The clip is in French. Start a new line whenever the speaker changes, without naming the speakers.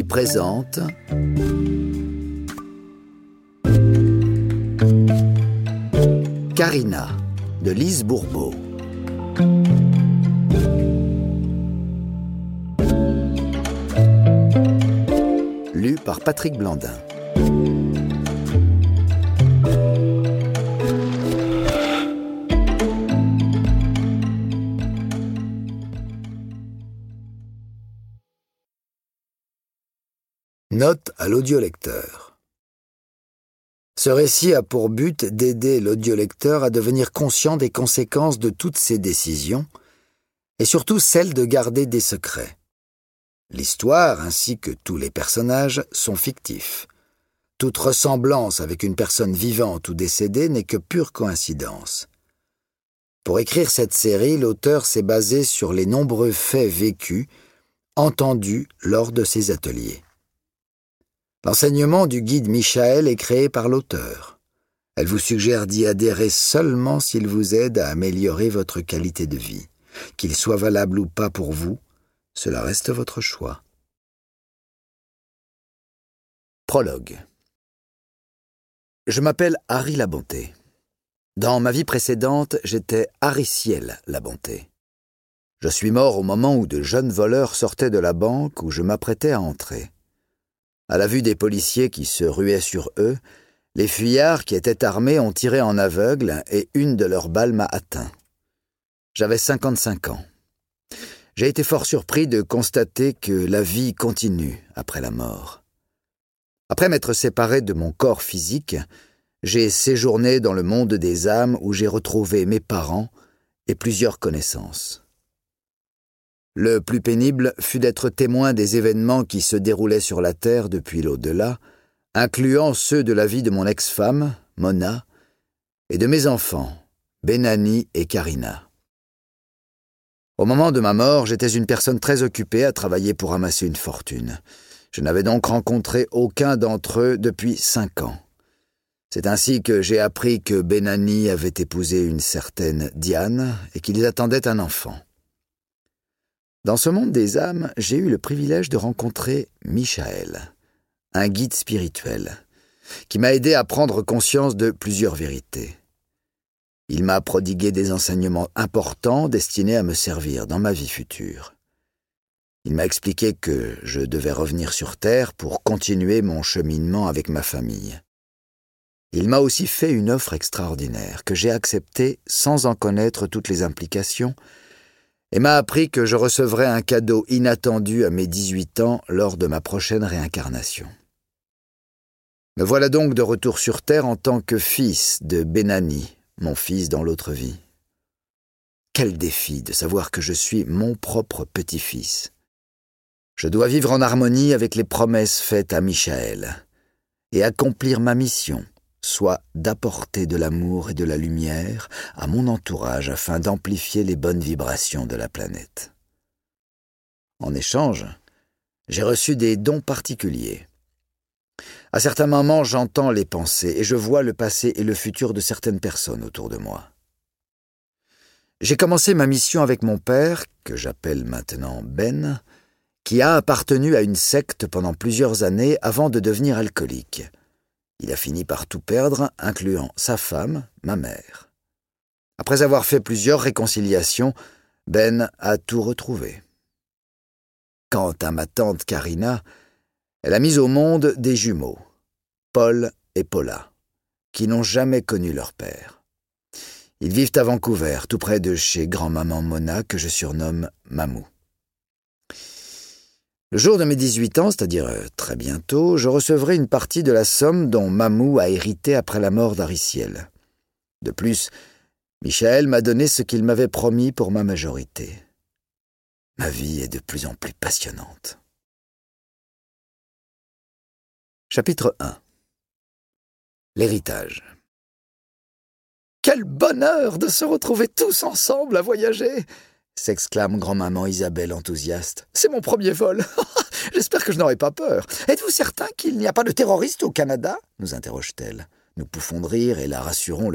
présente Karina de Lise Bourbeau. Lu par Patrick Blandin. Note à l'audiolecteur. Ce récit a pour but d'aider l'audiolecteur à devenir conscient des conséquences de toutes ses décisions, et surtout celle de garder des secrets. L'histoire, ainsi que tous les personnages, sont fictifs. Toute ressemblance avec une personne vivante ou décédée n'est que pure coïncidence. Pour écrire cette série, l'auteur s'est basé sur les nombreux faits vécus, entendus lors de ses ateliers. L'enseignement du guide Michael est créé par l'auteur. Elle vous suggère d'y adhérer seulement s'il vous aide à améliorer votre qualité de vie. Qu'il soit valable ou pas pour vous, cela reste votre choix. Prologue. Je m'appelle Harry Labonté. Dans ma vie précédente, j'étais Harry Ciel Labonté. Je suis mort au moment où de jeunes voleurs sortaient de la banque où je m'apprêtais à entrer. À la vue des policiers qui se ruaient sur eux, les fuyards qui étaient armés ont tiré en aveugle et une de leurs balles m'a atteint. J'avais 55 ans. J'ai été fort surpris de constater que la vie continue après la mort. Après m'être séparé de mon corps physique, j'ai séjourné dans le monde des âmes où j'ai retrouvé mes parents et plusieurs connaissances. Le plus pénible fut d'être témoin des événements qui se déroulaient sur la terre depuis l'au-delà, incluant ceux de la vie de mon ex-femme, Mona, et de mes enfants, Benani et Karina. Au moment de ma mort, j'étais une personne très occupée à travailler pour amasser une fortune. Je n'avais donc rencontré aucun d'entre eux depuis 5 ans. C'est ainsi que j'ai appris que Benani avait épousé une certaine Diane et qu'ils attendaient un enfant. Dans ce monde des âmes, j'ai eu le privilège de rencontrer Michael, un guide spirituel, qui m'a aidé à prendre conscience de plusieurs vérités. Il m'a prodigué des enseignements importants destinés à me servir dans ma vie future. Il m'a expliqué que je devais revenir sur Terre pour continuer mon cheminement avec ma famille. Il m'a aussi fait une offre extraordinaire que j'ai acceptée sans en connaître toutes les implications et m'a appris que je recevrais un cadeau inattendu à mes 18 ans lors de ma prochaine réincarnation. Me voilà donc de retour sur Terre en tant que fils de Benani, mon fils dans l'autre vie. Quel défi de savoir que je suis mon propre petit-fils. Je dois vivre en harmonie avec les promesses faites à Michael et accomplir ma mission, soit d'apporter de l'amour et de la lumière à mon entourage afin d'amplifier les bonnes vibrations de la planète. En échange, j'ai reçu des dons particuliers. À certains moments, j'entends les pensées et je vois le passé et le futur de certaines personnes autour de moi. J'ai commencé ma mission avec mon père, que j'appelle maintenant Ben, qui a appartenu à une secte pendant plusieurs années avant de devenir alcoolique. Il a fini par tout perdre, incluant sa femme, ma mère. Après avoir fait plusieurs réconciliations, Ben a tout retrouvé. Quant à ma tante Karina, elle a mis au monde des jumeaux, Paul et Paula, qui n'ont jamais connu leur père. Ils vivent à Vancouver, tout près de chez grand-maman Mona, que je surnomme Mamou. Le jour de mes 18 ans, c'est-à-dire très bientôt, je recevrai une partie de la somme dont Mamou a hérité après la mort d'Harry Ciel. De plus, Michael m'a donné ce qu'il m'avait promis pour ma majorité. Ma vie est de plus en plus passionnante. Chapitre 1. L'héritage. Quel bonheur de se retrouver tous ensemble à voyager! S'exclame grand-maman Isabelle enthousiaste. C'est mon premier vol. J'espère que je n'aurai pas peur. Êtes-vous certain qu'il n'y a pas de terroristes au Canada? Nous interroge-t-elle. Nous pouffons de rire et la rassurons